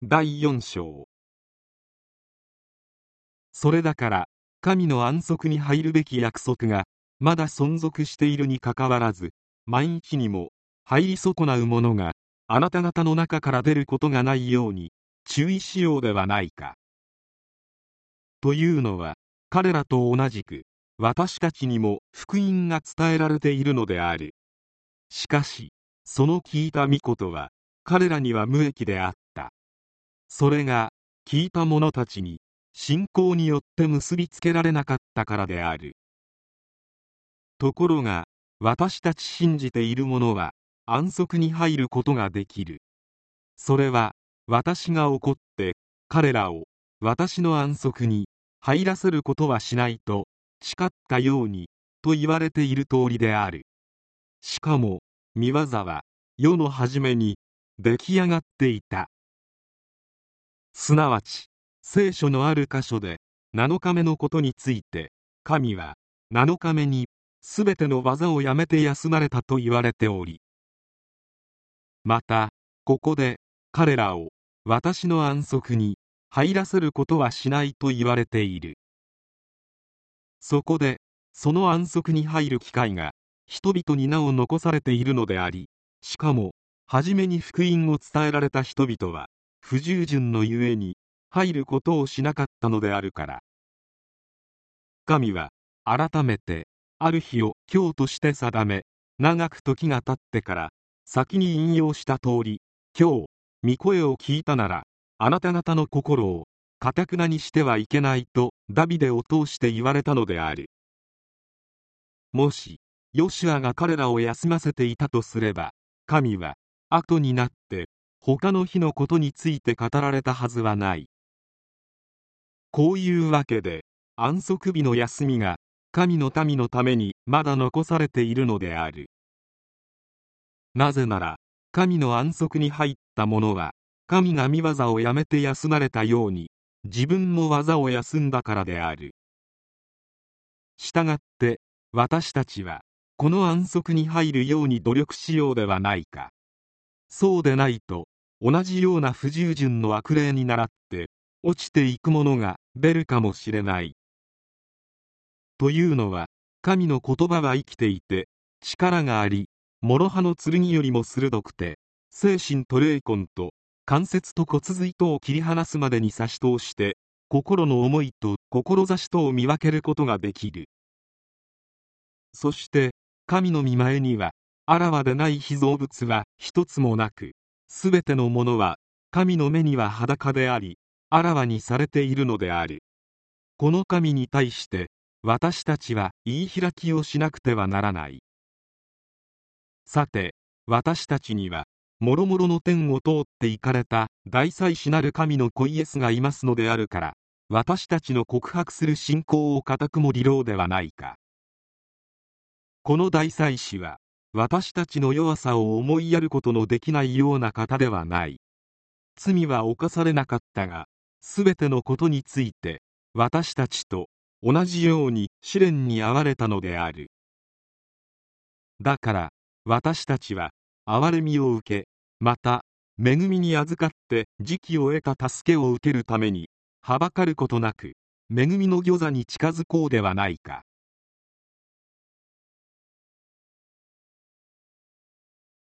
第4章。それだから神の安息に入るべき約束がまだ存続しているにかかわらず、万一にも入り損なうものがあなた方の中から出ることがないように注意しようではないか。というのは、彼らと同じく私たちにも福音が伝えられているのである。しかしその聞いた御事は彼らには無益であった。それが聞いた者たちに信仰によって結びつけられなかったからである。ところが私たち信じている者は安息に入ることができる。それは私が怒って彼らを私の安息に入らせることはしないと誓ったようにと言われている通りである。しかも御業は世の初めに出来上がっていた。すなわち聖書のある箇所で7日目のことについて、神は7日目にすべての技をやめて休まれたと言われており、またここで彼らを私の安息に入らせることはしないと言われている。そこでその安息に入る機会が人々になお残されているのであり、しかも初めに福音を伝えられた人々は不従順のゆえに入ることをしなかったのであるから、神は改めてある日を今日として定め、長く時が経ってから先に引用した通り、今日御声を聞いたならあなた方の心を堅くなにしてはいけないとダビデを通して言われたのである。もしヨシュアが彼らを休ませていたとすれば、神は後になって他の日のことについて語られたはずはない。こういうわけで安息日の休みが神の民のためにまだ残されているのである。なぜなら神の安息に入った者は神が御業をやめて休まれたように自分も技を休んだからである。したがって私たちはこの安息に入るように努力しようではないか。そうでないと同じような不従順の悪霊に倣って落ちていくものが出るかもしれない。というのは、神の言葉は生きていて力があり、諸刃の剣よりも鋭くて、精神と霊魂と関節と骨髄とを切り離すまでに差し通して心の思いと志とを見分けることができる。そして神の御前にはあらわでない被造物は一つもなく、すべてのものは神の目には裸でありあらわにされているのである。この神に対して私たちは言い開きをしなくてはならない。さて私たちにはもろもろの天を通って行かれた大祭司なる神の子イエスがいますのであるから、私たちの告白する信仰を固くもりろうではないか。この大祭司は私たちの弱さを思いやることのできないような方ではない。罪は犯されなかったが、すべてのことについて私たちと同じように試練に遭われたのである。だから私たちは憐れみを受け、また恵みに預かって時期を得た助けを受けるためにはばかることなく恵みの御座に近づこうではないか。